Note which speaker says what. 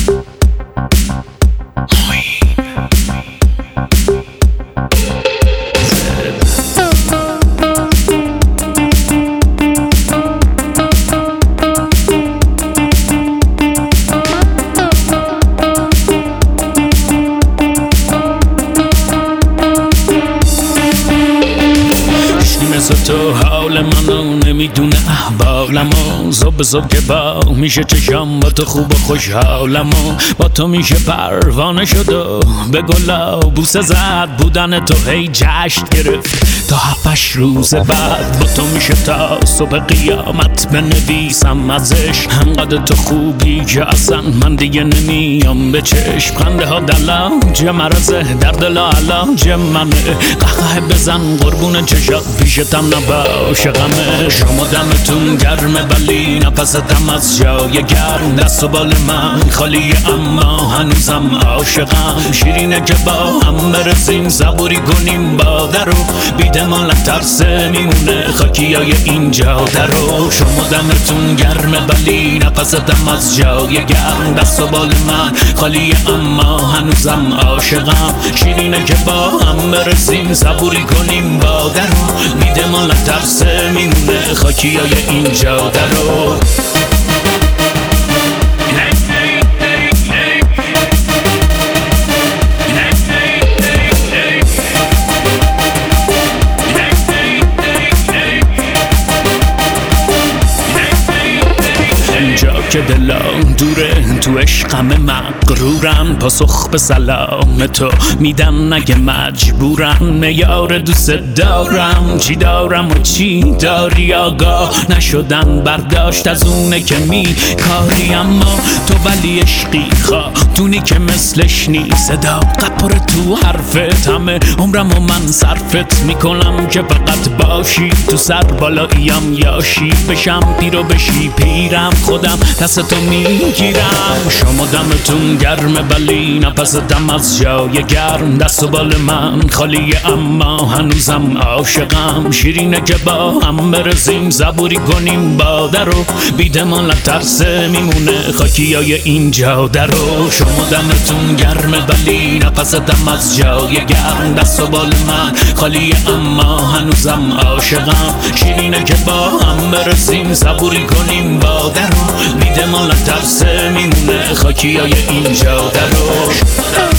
Speaker 1: تو حال منو نمیدونه احوالمو صبح صبح که با میشه چشم با تو خوب و خوشحالمو با تو میشه پروانه شد و به گلا بوسه زد بودن تو هی جشن گرفت تا 7 روز بعد با تو میشه تا صبح قیامت بنویسم ازش انقدر تو خوبی که اصلا من دیگه نمیام به چشم خنده ها دلاج مرزه در دل علاج منه قهقه بزن قربون چشات پیشتم نباشه غمه شما دمتون گرمه ولی نفستم از جای گرم دست و بال من خالیه اما هنوزم عاشقم شیرینه که با هم برسیم صبوری کنیم با درو بیده مال ترس میمونه خاکی های این جاده رو شما دمتون گرمه ولی نفستم از جای گرم دست و بال من خالیه اما هنوزم عاشقم شیرینه که با هم برسیم صبوری کنیم با درو بیده مال ترس میمونه خاکی های این جاده رو که دلم دوره تو عشقم مغرورن پاسخ به سلام تو میدم نگه مجبورم میار دوست دارم چی دارم و چی داری آگاه نشدن برداشت از اونه که میکاری اما تو ولی عشقی خاتونی که مثلش نیست صداقت پر تو حرفت همه عمرم و من صرفت میکنم که فقط باشی تو سر بالاییم یاشی بشم پیر و بشی پیرم خودم دست تو میگیرم شما دمتون گرمه ولی نفستم از جای گرم دست و بال من خالیه اما هنوزم عاشقم شیرینه که با هم برسیم صبوری کنیم با درو بیده مال ترس میمونه خاکی های این جاده رو شما دمتون گرمه ولی نفستم از جای گرم دست و بال من خالیه اما هنوزم عاشقم شیرینه که با هم برسیم صبوری کنیم با درو بیده مال ترس میمونه خاکی های این جاده رو